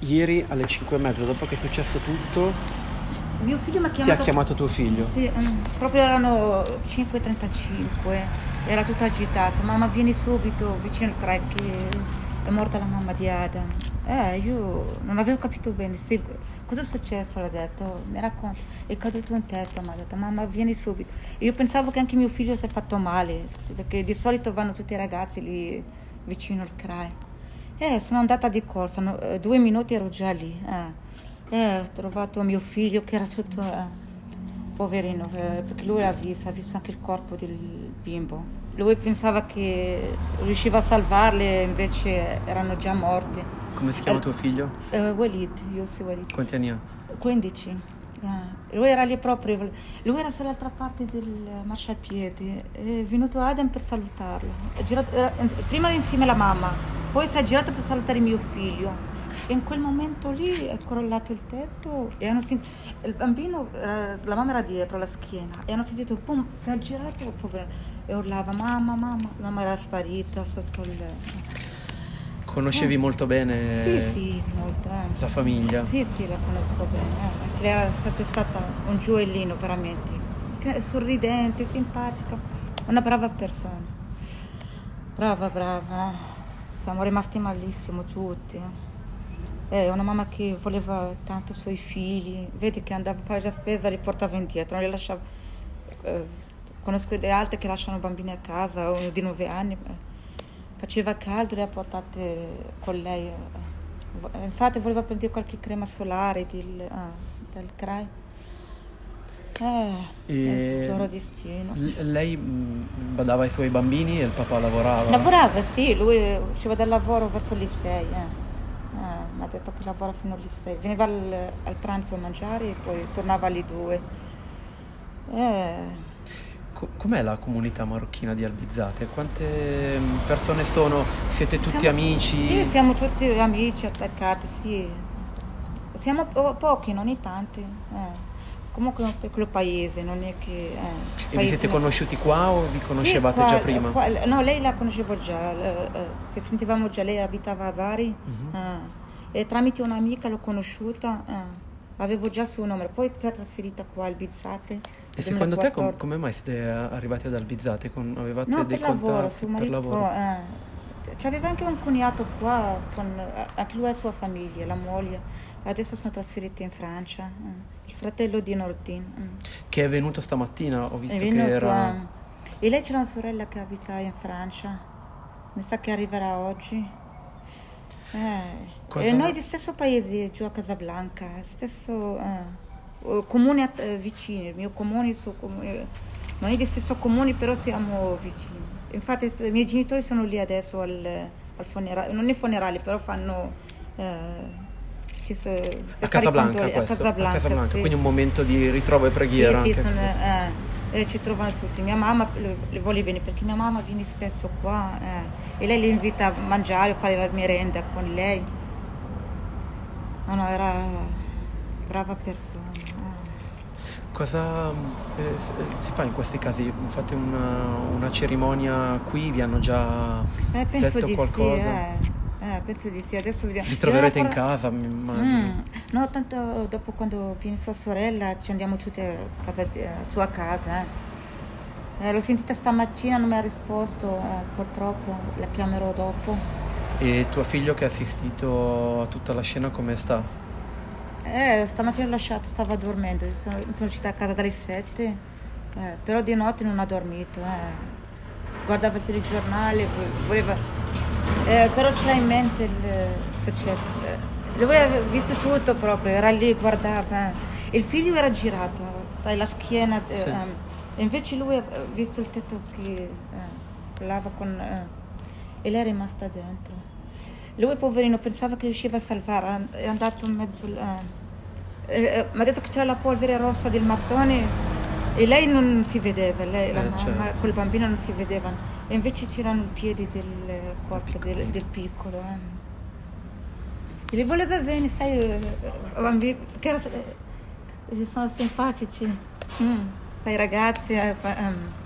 Ieri alle 5:30, dopo che è successo tutto, Mio figlio mi ha ti ha chiamato. chiamato tuo figlio. Sì, proprio erano 5:35, era tutto agitato. Mamma, vieni subito vicino al crack, che è morta la mamma di Adam. Io non avevo capito bene. Sì, cosa è successo? L'ha detto, mi racconta. È caduto un tetto, mi ha detto, mamma, vieni subito. E io pensavo che anche mio figlio si è fatto male, perché di solito vanno tutti i ragazzi lì vicino al crack. Sono andata di corsa, 2 minuti ero già lì. Ho trovato mio figlio che era tutto poverino, perché lui ha visto anche il corpo del bimbo. Lui pensava che riusciva a farle, invece erano già morti. Come si chiama tuo figlio? Walid, Yossi Walid. Quanti anni ha? 15. Lui era lì proprio, lui era sull'altra parte del marciapiede, è venuto Adam per salutarlo. Prima era insieme alla mamma, poi si è girato per salutare mio figlio. E in quel momento lì è crollato il tetto e il bambino, la mamma era dietro la schiena e hanno sentito pum, si è girato e urlava mamma, mamma. La mamma era sparita sotto il... Conoscevi molto bene Sì, molto. la famiglia? Sì, la conosco bene. Lei era sempre stata un gioiellino, veramente. Sorridente, simpatica, una brava persona. Brava. Siamo rimasti malissimo tutti. È una mamma che voleva tanto i suoi figli. Vedi che andava a fare la spesa, li portava indietro, non li lasciava. Conosco delle altre che lasciano bambini a casa, uno di 9 anni. Faceva caldo, le ha portate con lei. Infatti voleva prendere qualche crema solare del CRAI. È il loro destino. Lei badava ai suoi bambini e il papà lavorava? Lavorava, sì, lui usciva dal lavoro verso le 6. Mi ha detto che lavora fino alle 6. Veniva al pranzo a mangiare e poi tornava alle 2. Com'è la comunità marocchina di Albizzate? Quante persone sono? Siete tutti amici? Sì, siamo tutti amici, attaccati, sì. Siamo pochi, non in tanti. Comunque è un piccolo paese, non è che... E vi siete conosciuti qua o vi conoscevate già prima? No, lei la conoscevo già, ci sentivamo già, lei abitava a Bari, e tramite un'amica l'ho conosciuta, avevo già il suo numero, poi si è trasferita qua a Albizzate. E secondo te come mai siete arrivati ad Albizzate? Avevate no, dei per lavoro, contatti suo per marito, lavoro? c'aveva anche un cognato qua, anche lui e la sua famiglia, la moglie. Adesso sono trasferiti in Francia. Il fratello di Nordin. Che è venuto stamattina, ho visto È venuto, che era... E lei c'è una sorella che abita in Francia. Mi sa che arriverà oggi. E noi di stesso paese, giù a Casablanca, stesso comune vicini, il mio comune, il suo comune. Non è di stesso comune, però siamo vicini. Infatti i miei genitori sono lì adesso al funerale, non è funerale, però fanno... a Casablanca, a Casablanca, sì. Quindi un momento di ritrovo e preghiera. Sì, anche. ci trovano tutti. Mia mamma le vuole bene perché mia mamma viene spesso qua e lei li invita a mangiare, a fare la merenda con lei. No, era brava persona. Cosa si fa in questi casi? Fate una cerimonia qui? Vi hanno già penso detto di qualcosa? Sì, penso di sì. Adesso vediamo. Vi troverete in casa, mi immagino. No, tanto dopo quando viene sua sorella ci andiamo tutti a sua casa. L'ho sentita stamattina, non mi ha risposto, purtroppo la chiamerò dopo. E tuo figlio che ha assistito a tutta la scena come sta? Stamattina l'ho lasciato, stava dormendo, sono uscita a casa dalle 7, però di notte non ha dormito. Guardava il telegiornale, voleva... però c'era in mente il successo. Lui aveva visto tutto proprio, era lì, guardava. Il figlio era girato, sai, la schiena. Sì. E invece lui ha visto il tetto che crollava e lei è rimasta dentro. Lui, poverino, pensava che riusciva a salvare, è andato in mezzo... mi ha detto che c'era la polvere rossa del mattone e lei non si vedeva, la mamma, certo. Col bambino non si vedevano. E invece c'erano i piedi del corpo del piccolo. E li voleva bene, sai, bambini, perché sono simpatici. Sai, ragazzi,